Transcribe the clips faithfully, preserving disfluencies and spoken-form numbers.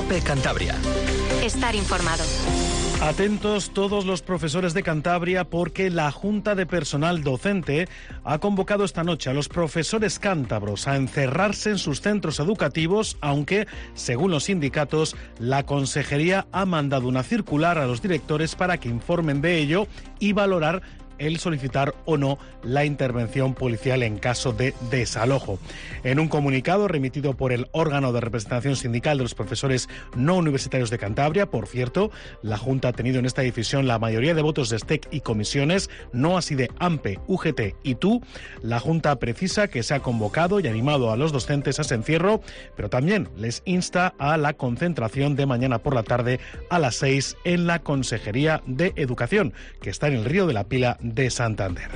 COPE Cantabria. Estar informado. Atentos todos los profesores de Cantabria porque la Junta de Personal Docente ha convocado esta noche a los profesores cántabros a encerrarse en sus centros educativos, aunque, según los sindicatos, la Consejería ha mandado una circular a los directores para que informen de ello y valorar el solicitar o no la intervención policial en caso de desalojo. En un comunicado remitido por el órgano de representación sindical de los profesores no universitarios de Cantabria, por cierto, la Junta ha tenido en esta decisión la mayoría de votos de S T E C y comisiones, no así de A M P E, U G T y T U. La Junta precisa que se ha convocado y animado a los docentes a ese encierro, pero también les insta a la concentración de mañana por la tarde a las seis en la Consejería de Educación, que está en el Río de la Pila de Santander.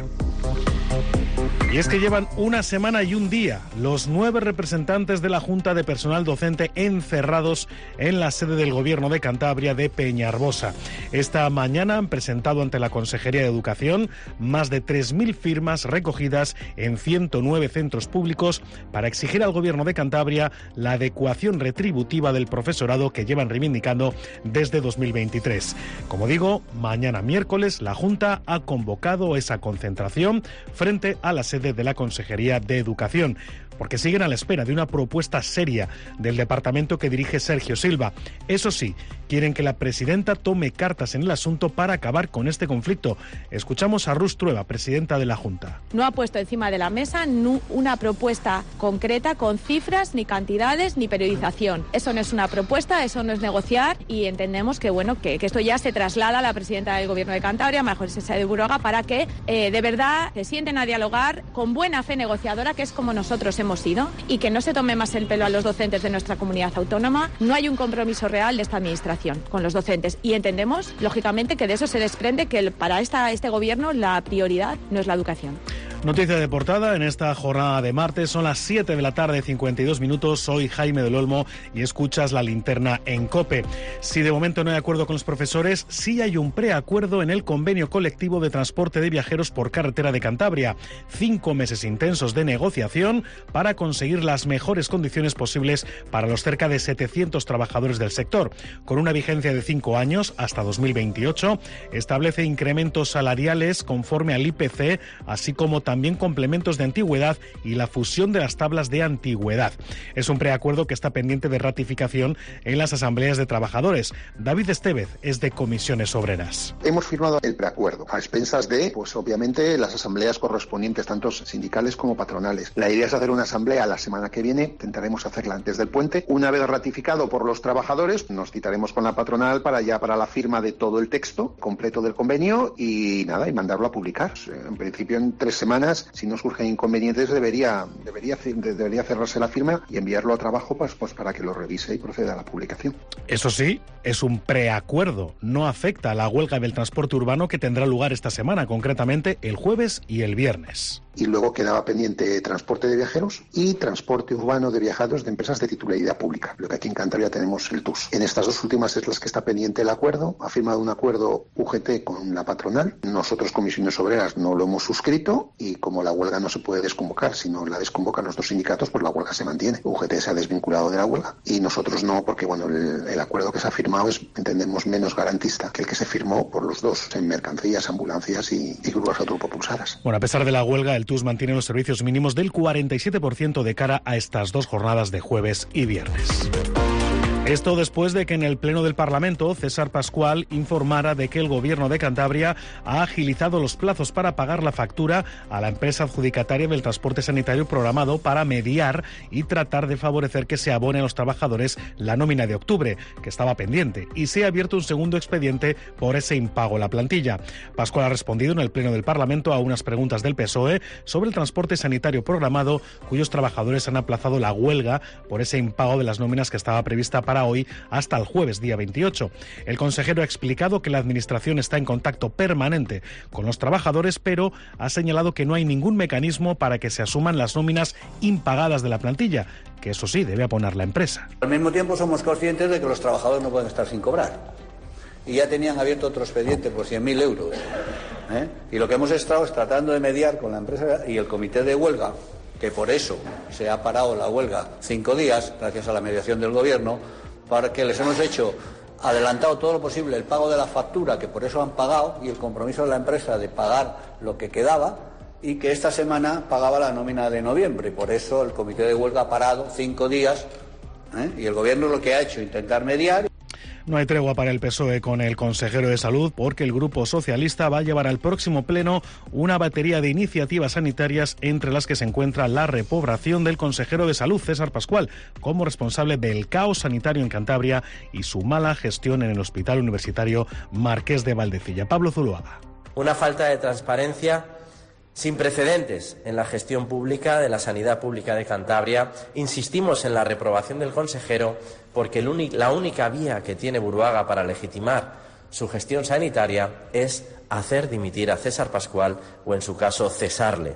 Y es que llevan una semana y un día los nueve representantes de la Junta de Personal Docente encerrados en la sede del Gobierno de Cantabria de Peñarbosa. Esta mañana han presentado ante la Consejería de Educación más de tres mil firmas recogidas en ciento nueve centros públicos para exigir al Gobierno de Cantabria la adecuación retributiva del profesorado que llevan reivindicando desde dos mil veintitrés. Como digo, mañana miércoles la Junta ha convocado esa concentración frente a la sede de la Consejería de Educación, porque siguen a la espera de una propuesta seria del departamento que dirige Sergio Silva. Eso sí, quieren que la presidenta tome cartas en el asunto para acabar con este conflicto. Escuchamos a Rus Trueba, presidenta de la Junta. No ha puesto encima de la mesa una propuesta concreta con cifras, ni cantidades, ni periodización. Eso no es una propuesta, eso no es negociar, y entendemos que bueno que, que esto ya se traslada a la presidenta del Gobierno de Cantabria, María José de Buroga, para que eh, de verdad se sienten a dialogar con buena fe negociadora, que es como nosotros hemos sido, y que no se tome más el pelo a los docentes de nuestra comunidad autónoma. No hay un compromiso real de esta administración con los docentes, y entendemos, lógicamente, que de eso se desprende que para esta, este Gobierno la prioridad no es la educación. Noticia de portada en esta jornada de martes, son las siete de la tarde, cincuenta y dos minutos, soy Jaime del Olmo y escuchas La Linterna en COPE. Si de momento no hay acuerdo con los profesores, sí hay un preacuerdo en el convenio colectivo de transporte de viajeros por carretera de Cantabria. Cinco meses intensos de negociación para conseguir las mejores condiciones posibles para los cerca de setecientos trabajadores del sector. Con una vigencia de cinco años hasta dos mil veintiocho, establece incrementos salariales conforme al I P C, así como también complementos de antigüedad y la fusión de las tablas de antigüedad. Es un preacuerdo que está pendiente de ratificación en las asambleas de trabajadores. David Estevez es de Comisiones Obreras. Hemos firmado el preacuerdo a expensas de, pues obviamente, las asambleas correspondientes, tanto sindicales como patronales. La idea es hacer una asamblea la semana que viene, intentaremos hacerla antes del puente. Una vez ratificado por los trabajadores, nos citaremos con la patronal para ya para la firma de todo el texto completo del convenio y nada, y mandarlo a publicar. En principio, en tres semanas, si no surgen inconvenientes, debería, debería, debería cerrarse la firma y enviarlo a trabajo pues, pues para que lo revise y proceda a la publicación. Eso sí, es un preacuerdo, no afecta a la huelga del transporte urbano que tendrá lugar esta semana, concretamente el jueves y el viernes. Y luego quedaba pendiente transporte de viajeros y transporte urbano de viajeros de empresas de titularidad pública, lo que aquí en Cantabria tenemos el T U S. En estas dos últimas es las que está pendiente el acuerdo. Ha firmado un acuerdo U G T con la patronal. Nosotros, Comisiones Obreras, no lo hemos suscrito y como la huelga no se puede desconvocar, sino la desconvocan los dos sindicatos, pues la huelga se mantiene. U G T se ha desvinculado de la huelga y nosotros no, porque bueno, el, el acuerdo que se ha firmado es, entendemos, menos garantista que el que se firmó por los dos en mercancías, ambulancias y, y grúas autopropulsadas. Bueno, a pesar de la huelga, el T U S mantiene los servicios mínimos del cuarenta y siete por ciento de cara a estas dos jornadas de jueves y viernes. Esto después de que en el Pleno del Parlamento César Pascual informara de que el Gobierno de Cantabria ha agilizado los plazos para pagar la factura a la empresa adjudicataria del transporte sanitario programado para mediar y tratar de favorecer que se abone a los trabajadores la nómina de octubre, que estaba pendiente, y se ha abierto un segundo expediente por ese impago a la plantilla. Pascual ha respondido en el Pleno del Parlamento a unas preguntas del P S O E sobre el transporte sanitario programado, cuyos trabajadores han aplazado la huelga por ese impago de las nóminas que estaba prevista para hoy hasta el jueves día veintiocho. El consejero ha explicado que la Administración está en contacto permanente con los trabajadores, pero ha señalado que no hay ningún mecanismo para que se asuman las nóminas impagadas de la plantilla, que eso sí debe abonar la empresa. Al mismo tiempo somos conscientes de que los trabajadores no pueden estar sin cobrar y ya tenían abierto otro expediente por cien mil euros. ¿eh? Y lo que hemos estado es tratando de mediar con la empresa y el comité de huelga, que por eso se ha parado la huelga cinco días, gracias a la mediación del Gobierno, para que les hemos hecho adelantado todo lo posible el pago de la factura, que por eso han pagado, y el compromiso de la empresa de pagar lo que quedaba, y que esta semana pagaba la nómina de noviembre, y por eso el comité de huelga ha parado cinco días, ¿eh? Y el gobierno lo que ha hecho, intentar mediar. No hay tregua para el P S O E con el consejero de Salud, porque el Grupo Socialista va a llevar al próximo pleno una batería de iniciativas sanitarias, entre las que se encuentra la reprobación del consejero de Salud, César Pascual, como responsable del caos sanitario en Cantabria y su mala gestión en el Hospital Universitario Marqués de Valdecilla. Pablo Zuluaga. Una falta de transparencia sin precedentes en la gestión pública de la sanidad pública de Cantabria. Insistimos en la reprobación del consejero porque el la única vía que tiene Buruaga para legitimar su gestión sanitaria es hacer dimitir a César Pascual o, en su caso, cesarle.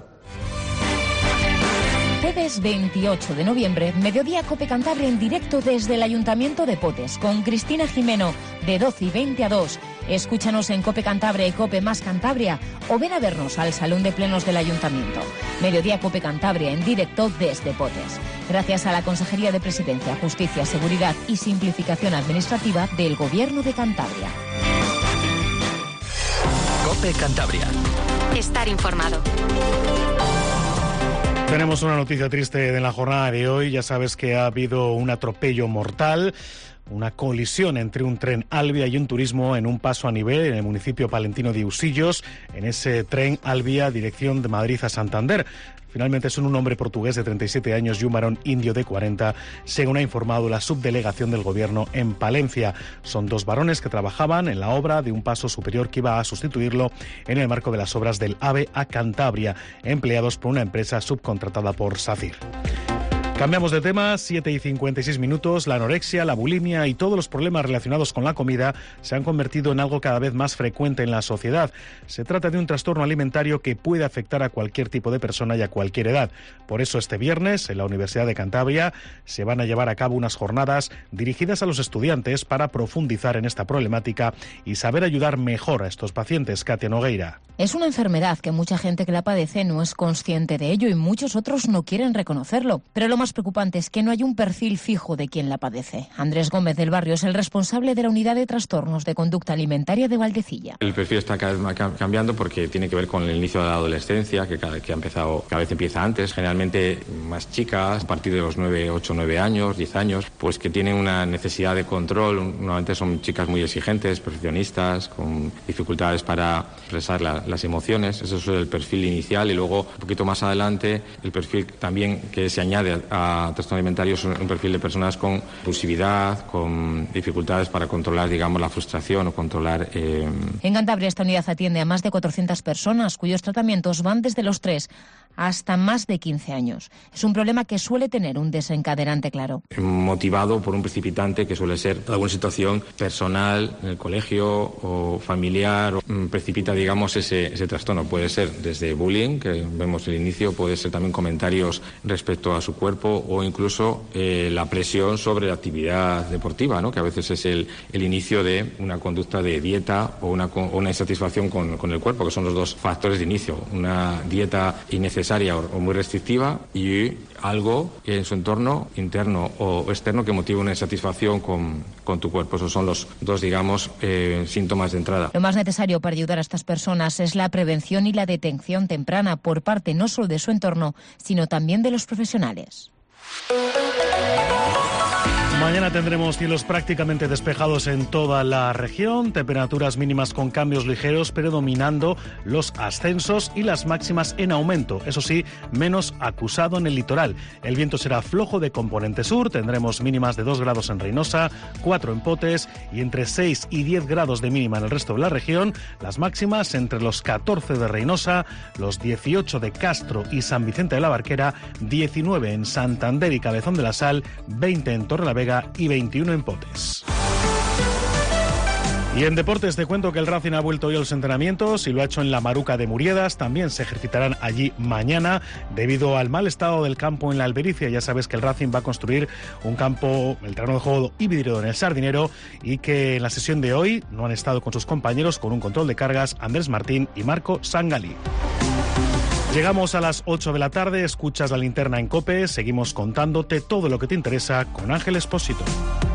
Jueves veintiocho de noviembre, Mediodía Cope Cantabria en directo desde el Ayuntamiento de Potes, con Cristina Jimeno, de doce y veinte a dos. Escúchanos en Cope Cantabria y Cope Más Cantabria, o ven a vernos al Salón de Plenos del Ayuntamiento. Mediodía Cope Cantabria en directo desde Potes. Gracias a la Consejería de Presidencia, Justicia, Seguridad y Simplificación Administrativa del Gobierno de Cantabria. Cope Cantabria. Estar informado. Tenemos una noticia triste de la jornada de hoy. Ya sabes que ha habido un atropello mortal, una colisión entre un tren Alvia y un turismo en un paso a nivel en el municipio palentino de Usillos. En ese tren Alvia, dirección de Madrid a Santander. Finalmente son un hombre portugués de treinta y siete años y un varón indio de cuarenta, según ha informado la subdelegación del Gobierno en Palencia. Son dos varones que trabajaban en la obra de un paso superior que iba a sustituirlo en el marco de las obras del AVE a Cantabria, empleados por una empresa subcontratada por SACIR. Cambiamos de tema, siete y cincuenta y seis minutos. La anorexia, la bulimia y todos los problemas relacionados con la comida se han convertido en algo cada vez más frecuente en la sociedad. Se trata de un trastorno alimentario que puede afectar a cualquier tipo de persona y a cualquier edad. Por eso este viernes, en la Universidad de Cantabria, se van a llevar a cabo unas jornadas dirigidas a los estudiantes para profundizar en esta problemática y saber ayudar mejor a estos pacientes. Katia Nogueira. Es una enfermedad que mucha gente que la padece no es consciente de ello y muchos otros no quieren reconocerlo. Pero lo más preocupante es que no hay un perfil fijo de quien la padece. Andrés Gómez del Barrio es el responsable de la Unidad de Trastornos de Conducta Alimentaria de Valdecilla. El perfil está cada vez más cambiando porque tiene que ver con el inicio de la adolescencia, que cada, que ha empezado, cada vez empieza antes. Generalmente más chicas, a partir de los nueve, ocho, nueve años, diez años, pues que tienen una necesidad de control. Normalmente son chicas muy exigentes, perfeccionistas, con dificultades para expresar la, las emociones. Ese es el perfil inicial, y luego un poquito más adelante el perfil también que se añade a trastorno alimentario es un perfil de personas con impulsividad, con dificultades para controlar, digamos, la frustración o controlar... Eh... En Cantabria esta unidad atiende a más de cuatrocientas personas cuyos tratamientos van desde los tres hasta más de quince años. Es un problema que suele tener un desencadenante claro. Motivado por un precipitante que suele ser alguna situación personal en el colegio o familiar, o precipita, digamos, ese, ese trastorno. Puede ser desde bullying, que vemos el inicio, puede ser también comentarios respecto a su cuerpo, o incluso eh, la presión sobre la actividad deportiva, ¿no? Que a veces es el, el inicio de una conducta de dieta o una, o una insatisfacción con, con el cuerpo, que son los dos factores de inicio. Una dieta innecesaria o muy restrictiva y algo en su entorno interno o externo que motive una insatisfacción con, con tu cuerpo. Esos son los dos, digamos, eh, síntomas de entrada. Lo más necesario para ayudar a estas personas es la prevención y la detección temprana por parte no solo de su entorno, sino también de los profesionales. Mañana tendremos cielos prácticamente despejados en toda la región, temperaturas mínimas con cambios ligeros, predominando los ascensos y las máximas en aumento, eso sí, menos acusado en el litoral. El viento será flojo de componente sur, tendremos mínimas de dos grados en Reynosa, cuatro en Potes y entre seis y diez grados de mínima en el resto de la región, las máximas entre los catorce de Reynosa, los dieciocho de Castro y San Vicente de la Barquera, diecinueve en Santander y Cabezón de la Sal, veinte en Torrelavega y veintiuno en Potes. Y en deportes te cuento que el Racing ha vuelto hoy a los entrenamientos y lo ha hecho en la Maruca de Muriedas. También se ejercitarán allí mañana debido al mal estado del campo en la Albericia. Ya sabes que el Racing va a construir un campo, el terreno de juego híbrido en el Sardinero, y que en la sesión de hoy no han estado con sus compañeros con un control de cargas Andrés Martín y Marco Sangalí. Llegamos a las ocho de la tarde, escuchas la linterna en COPE, seguimos contándote todo lo que te interesa con Ángel Expósito.